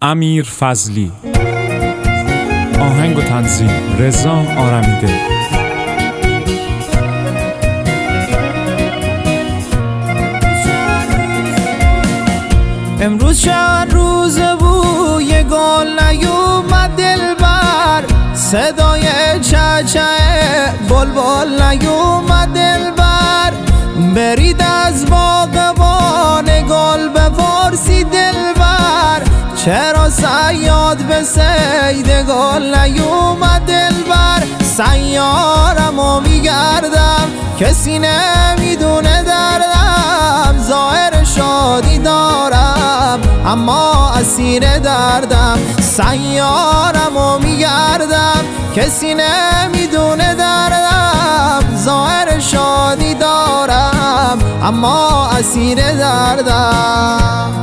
امیر فضلی. آهنگ و تنظیم رضا آرمیده. امروز چند روزه بوی گل نیومد دلبر، صدای چهچه بلبل نیومد دلبر. برید از باغبان گل بپرسید دلبر، چرا صیاد به صید گل نیومد دلبر. سیارمو میگردم کسی نمیدونه دردم، ظاهر شادی دارم اما اسیر دردم. سیارمو میگردم کسی نمیدونه دردم، ظاهر شادی دارم اما اسیر دردم.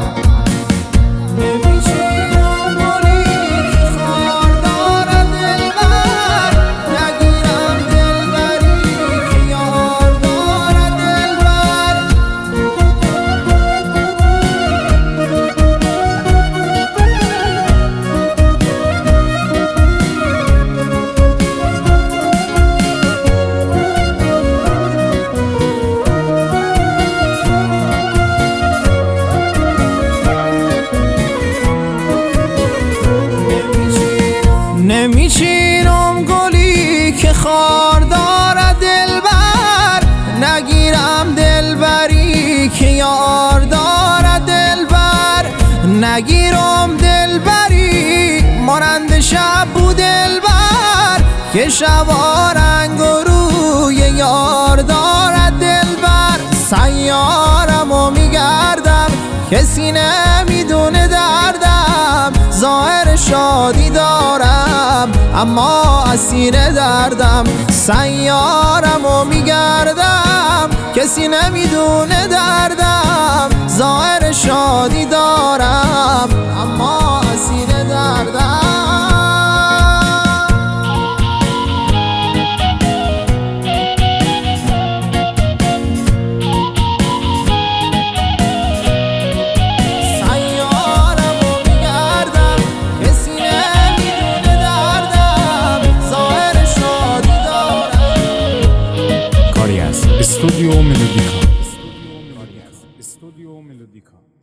نمیچینم گلی که خار دارد دلبر، نگیرم دلبری که یار دارد دلبر. نگیرم دلبری مانند شب بود دلبر، که شبا رنگ و روی یار دارد دلبر. سیارمو میگردم کسی نمیدونه دردم، ظاهر شادی دارم اما اسیر دردم. سیارمو میگردم کسی نمیدونه دردم، ظاهر شادی دارم اما اسیر دردم. استودیو ملودیکا.